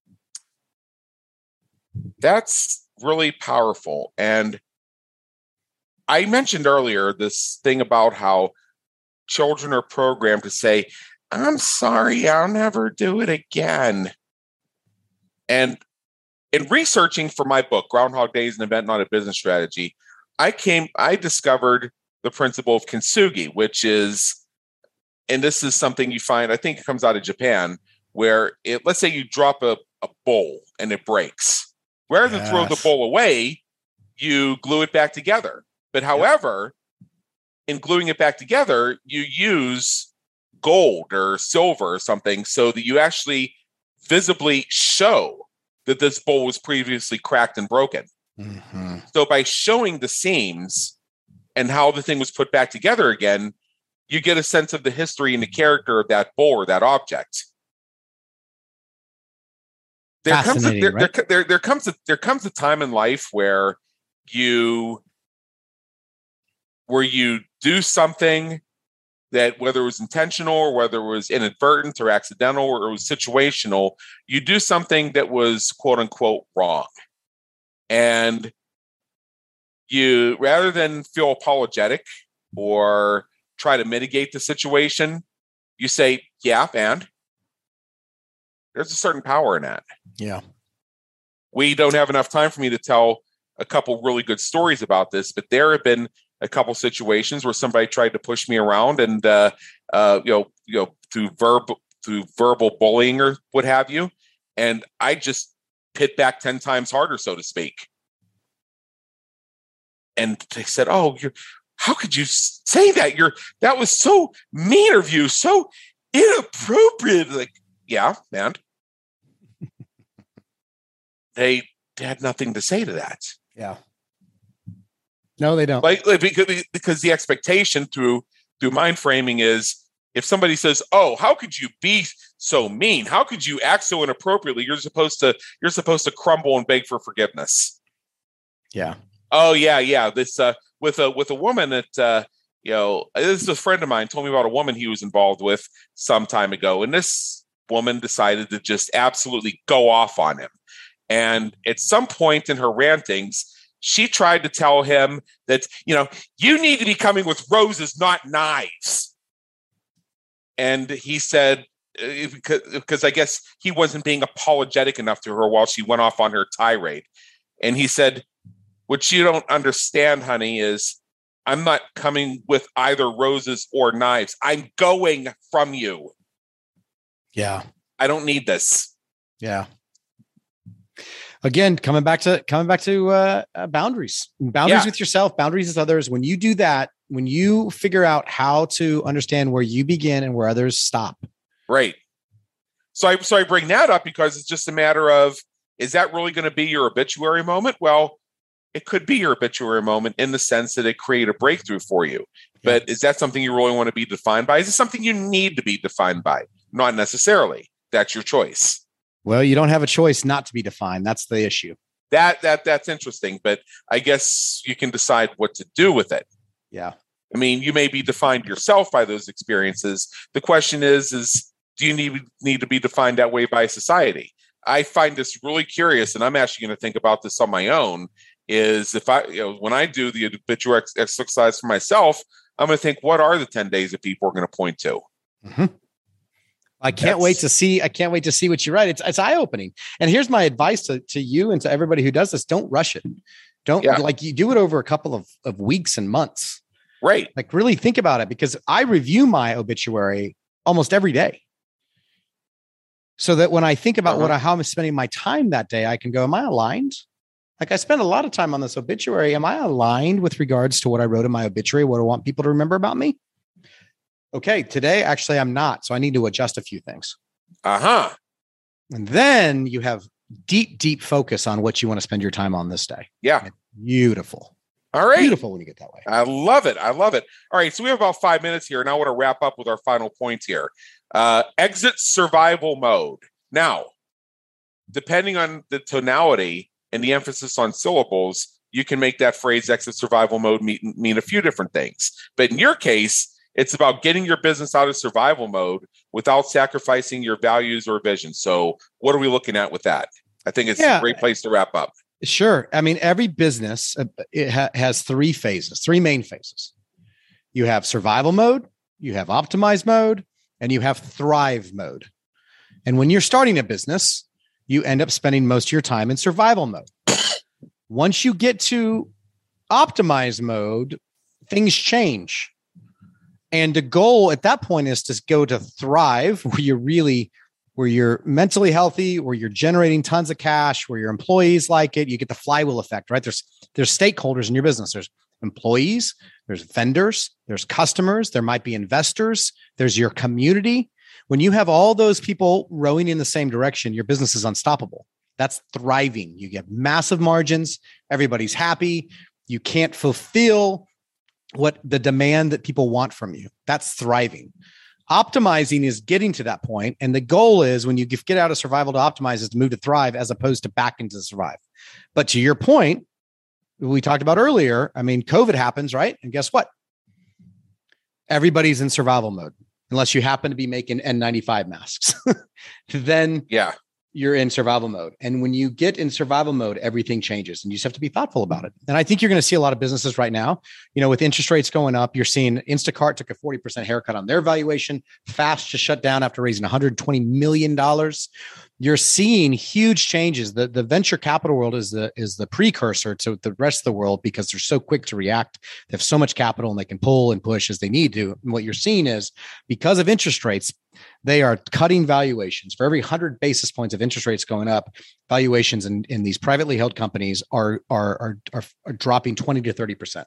That's really powerful. And I mentioned earlier this thing about how children are programmed to say, I'm sorry, I'll never do it again. And in researching for my book, Groundhog Day is an Event, Not a Business Strategy, I discovered the principle of kintsugi, which is, and this is something you find, I think it comes out of Japan, where let's say you drop a bowl and it breaks. Rather than throw the bowl away, you glue it back together. But however, in gluing it back together, you use gold or silver or something so that you actually visibly show that this bowl was previously cracked and broken. Mm-hmm. So by showing the seams and how the thing was put back together again, you get a sense of the history and the character of that bowl or that object. There comes a time in life where you do something that, whether it was intentional or whether it was inadvertent or accidental or it was situational, you do something that was quote unquote wrong. And you, rather than feel apologetic or try to mitigate the situation, you say, yeah, and there's a certain power in that. Yeah. We don't have enough time for me to tell a couple really good stories about this, but there have been a couple situations where somebody tried to push me around and, through verbal bullying or what have you. And I just hit back 10 times harder, so to speak. And they said, "Oh, how could you say that? That was so mean of you, so inappropriate." Like, yeah, man. They had nothing to say to that. Yeah. No, they don't. Like because the expectation through mind framing is, if somebody says, "Oh, how could you be so mean? How could you act so inappropriately?" You're supposed to crumble and beg for forgiveness. Yeah. Oh yeah. This with a woman that this is a friend of mine told me about a woman he was involved with some time ago, and this woman decided to just absolutely go off on him. And at some point in her rantings, she tried to tell him that, you need to be coming with roses, not knives. And he said, because I guess he wasn't being apologetic enough to her while she went off on her tirade. And he said, "What you don't understand, honey, is I'm not coming with either roses or knives. I'm going from you. Yeah. I don't need this." Yeah. Again, coming back to boundaries with yourself, boundaries with others. When you do that, when you figure out how to understand where you begin and where others stop. Right. So I bring that up because it's just a matter of, is that really going to be your obituary moment? Well, it could be your obituary moment in the sense that it created a breakthrough for you. But is that something you really want to be defined by? Is it something you need to be defined by? Not necessarily. That's your choice. Well, you don't have a choice not to be defined. That's the issue. That's interesting, but I guess you can decide what to do with it. Yeah. I mean, you may be defined yourself by those experiences. The question is do you need to be defined that way by society? I find this really curious, and I'm actually going to think about this on my own, is if when I do the obituary exercise for myself, I'm going to think, what are the 10 days that people are going to point to? Mm-hmm. I can't wait to see what you write. It's eye-opening. And here's my advice to you and to everybody who does this. Don't rush it. You do it over a couple of weeks and months. Right. Like, really think about it, because I review my obituary almost every day. So that when I think about how I'm spending my time that day, I can go, am I aligned? Like, I spend a lot of time on this obituary. Am I aligned with regards to what I wrote in my obituary? What I want people to remember about me? Okay, today, actually, I'm not. So I need to adjust a few things. Uh-huh. And then you have deep focus on what you want to spend your time on this day. Yeah. And beautiful. All right. Beautiful when you get that way. I love it. All right. So we have about 5 minutes here, and I want to wrap up with our final point here. Exit survival mode. Now, depending on the tonality and the emphasis on syllables, you can make that phrase exit survival mode mean a few different things. But in your case, It's about getting your business out of survival mode without sacrificing your values or vision. So what are we looking at with that? I think it's a great place to wrap up. Sure. I mean, every business has three main phases. You have survival mode, you have optimize mode, and you have thrive mode. And when you're starting a business, you end up spending most of your time in survival mode. Once you get to optimize mode, things change. And the goal at that point is to go to thrive, where you're mentally healthy, where you're generating tons of cash, where your employees like it. You get the flywheel effect, right? There's stakeholders in your business. There's employees, there's vendors, there's customers, there might be investors, there's your community. When you have all those people rowing in the same direction, your business is unstoppable. That's thriving. You get massive margins. Everybody's happy. You can't fulfill what the demand that people want from you. That's thriving. Optimizing is getting to that point. And the goal is when you get out of survival to optimize is to move to thrive as opposed to back into survive. But to your point, we talked about earlier, I mean, COVID happens, right? And guess what? Everybody's in survival mode, unless you happen to be making N95 masks. Then you're in survival mode. And when you get in survival mode, everything changes and you just have to be thoughtful about it. And I think you're going to see a lot of businesses right now, with interest rates going up, you're seeing Instacart took a 40% haircut on their valuation. Fast just shut down after raising $120 million. You're seeing huge changes. The venture capital world is the precursor to the rest of the world because they're so quick to react. They have so much capital and they can pull and push as they need to. And what you're seeing is because of interest rates, they are cutting valuations. For every 100 basis points of interest rates going up, valuations in these privately held companies are dropping 20 to 30%.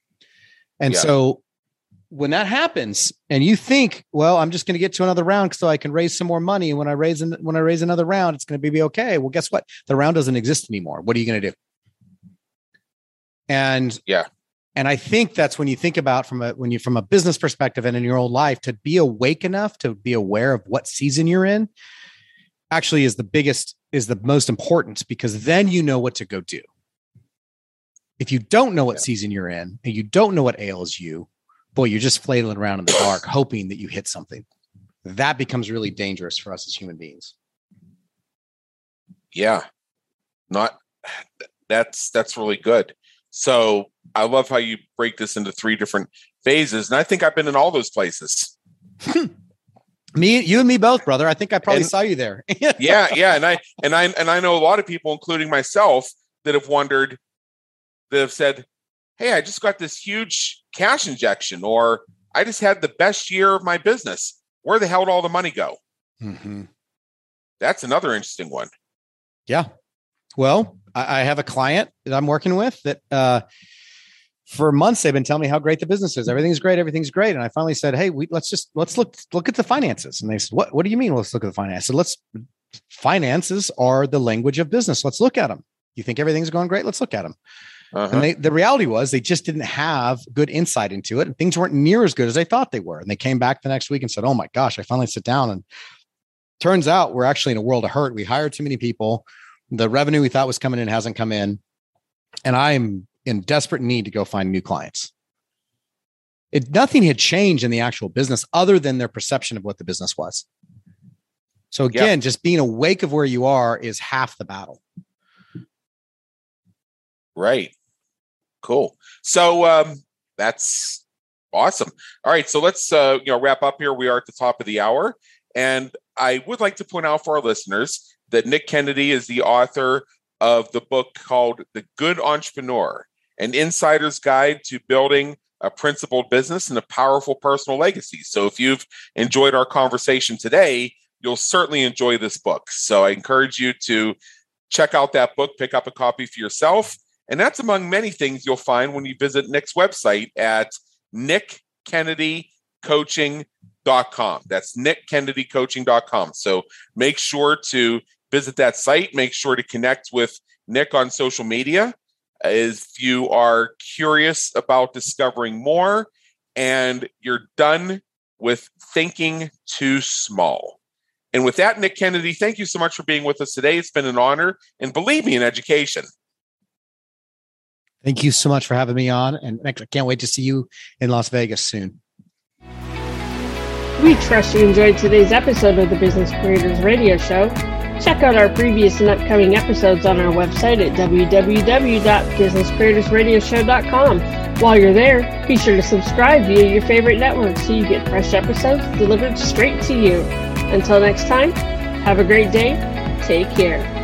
And so when that happens and you think, well, I'm just going to get to another round so I can raise some more money. And when I raise another round, it's going to be okay. Well, guess what? The round doesn't exist anymore. What are you going to do? And I think that's when you think about from a business perspective and in your own life, to be awake enough to be aware of what season you're in actually is the most important, because then you know what to go do. If you don't know what season you're in and you don't know what ails you, boy, you're just flailing around in the dark, hoping that you hit something. That becomes really dangerous for us as human beings. Yeah. That's really good. So I love how you break this into 3 different phases. And I think I've been in all those places. You and me both, brother. I think I probably saw you there. Yeah. And I know a lot of people, including myself, that have wondered, that have said, hey, I just got this huge cash injection, or I just had the best year of my business. Where the hell did all the money go? Mm-hmm. That's another interesting one. Yeah. Well, I have a client that I'm working with that for months they've been telling me how great the business is. Everything's great. And I finally said, hey, let's look at the finances. And they said, what do you mean? Let's look at the finances. Finances are the language of business. Let's look at them. You think everything's going great? Let's look at them. Uh-huh. And the reality was they just didn't have good insight into it, and things weren't near as good as they thought they were. And they came back the next week and said, oh my gosh, I finally sit down, and turns out we're actually in a world of hurt. We hired too many people. The revenue we thought was coming in hasn't come in. And I'm in desperate need to go find new clients. Nothing had changed in the actual business other than their perception of what the business was. So again, just being awake of where you are is half the battle. Right. Cool. So that's awesome. All right. So let's wrap up here. We are at the top of the hour. And I would like to point out for our listeners that Nick Kennedy is the author of the book called The Good Entrepreneur, an insider's guide to building a principled business and a powerful personal legacy. So if you've enjoyed our conversation today, you'll certainly enjoy this book. So I encourage you to check out that book, pick up a copy for yourself. And that's among many things you'll find when you visit Nick's website at nickkennedycoaching.com. That's nickkennedycoaching.com. So make sure to visit that site. Make sure to connect with Nick on social media if you are curious about discovering more and you're done with thinking too small. And with that, Nick Kennedy, thank you so much for being with us today. It's been an honor, and believe me, an education. Thank you so much for having me on. And I can't wait to see you in Las Vegas soon. We trust you enjoyed today's episode of the Business Creators Radio Show. Check out our previous and upcoming episodes on our website at www.businesscreatorsradioshow.com. While you're there, be sure to subscribe via your favorite network so you get fresh episodes delivered straight to you. Until next time, have a great day. Take care.